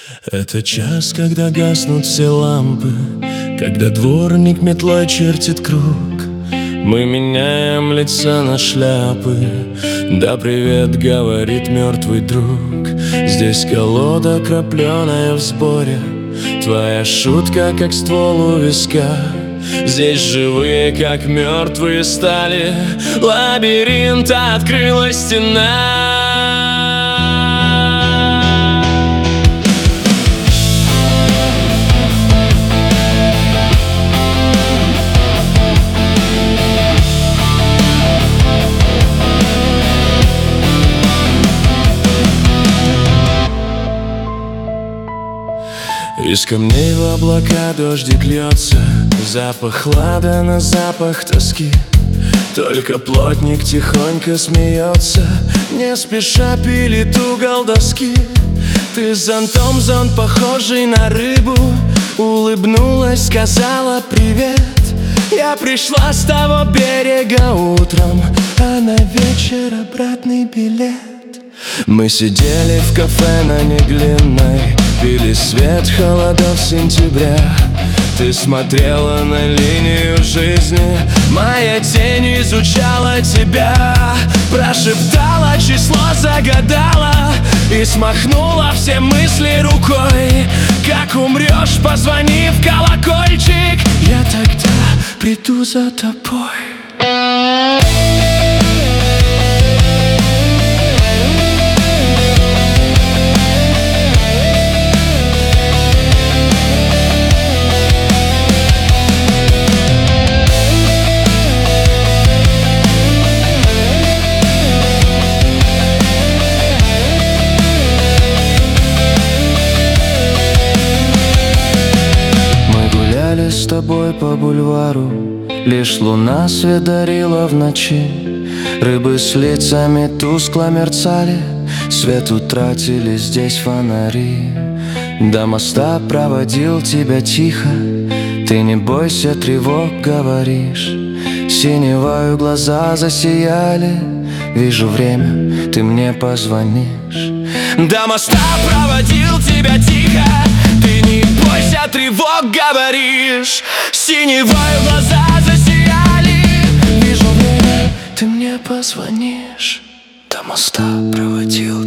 Это час, когда гаснут все лампы, когда дворник метлой чертит круг. Мы меняем лица на шляпы. Да привет, говорит мертвый друг. Здесь колода крапленая в сборе. Твоя шутка, как ствол у виска. Здесь живые, как мертвые стали. Лабиринта открылась стена. Из камней в облака дождик льется. Запах ладана, запах тоски. Только плотник тихонько смеется. Не спеша пилит угол доски. Ты с зонтом, зонт похожий на рыбу. Улыбнулась, сказала привет. Я пришла с того берега утром, а на вечер обратный билет. Мы сидели в кафе на Неглинной, пили свет холодов сентября. Ты смотрела на линию жизни, моя тень изучала тебя. Прошептала число, загадала и смахнула все мысли рукой. Как умрешь, позвони в колокольчик, я тогда приду за тобой. С тобой по бульвару, лишь луна свет дарила в ночи. Рыбы с лицами тускло мерцали, свет утратили здесь фонари. До моста проводил тебя тихо, ты не бойся тревог, говоришь. Синевою глаза засияли, вижу время, ты мне позвонишь. До моста проводил тебя тихо, ты не бойся тревог, говоришь. Синевою глаза засияли, вижу время, ты мне позвонишь. До моста проводил